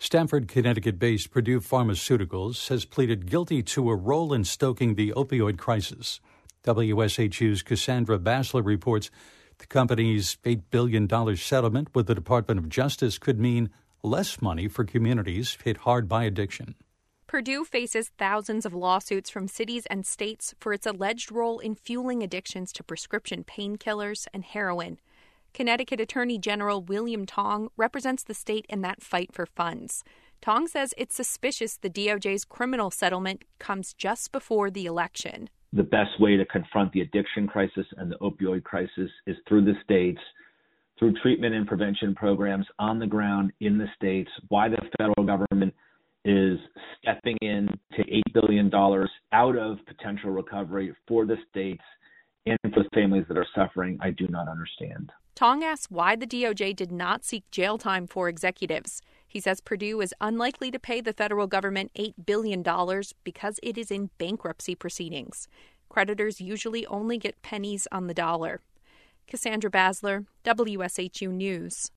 Stamford, Connecticut-based Purdue Pharmaceuticals has pleaded guilty to a role in stoking the opioid crisis. WSHU's Cassandra Basler reports the company's $8 billion settlement with the Department of Justice could mean less money for communities hit hard by addiction. Purdue faces thousands of lawsuits from cities and states for its alleged role in fueling addictions to prescription painkillers and heroin. Connecticut Attorney General William Tong represents the state in that fight for funds. Tong says it's suspicious the DOJ's criminal settlement comes just before the election. The best way to confront the addiction crisis and the opioid crisis is through the states, through treatment and prevention programs on the ground in the states. Why the federal government is stepping in to $8 billion out of potential recovery for the states and for the families that are suffering, I do not understand. Tong asks why the DOJ did not seek jail time for executives. He says Purdue is unlikely to pay the federal government $8 billion because it is in bankruptcy proceedings. Creditors usually only get pennies on the dollar. Cassandra Basler, WSHU News.